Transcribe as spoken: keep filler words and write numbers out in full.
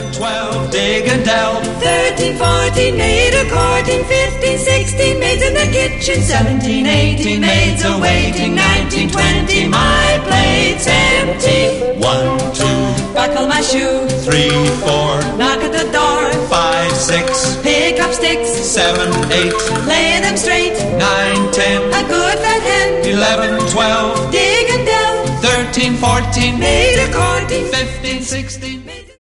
twelve, dig and delve. Thirteen, fourteen, made a courting. Fifteen, sixteen, maids in the kitchen. Seventeen, eighteen, maids a-waiting. Nineteen, twenty, my plate's empty. One, two, Buckle my shoe. three, four, Knock at the door. five, six, Pick up sticks. seven, eight, Lay them straight. nine, ten, A good fat hen. eleven, twelve, Dig and delve. thirteen, fourteen, Made a courting. fifteen, sixteen.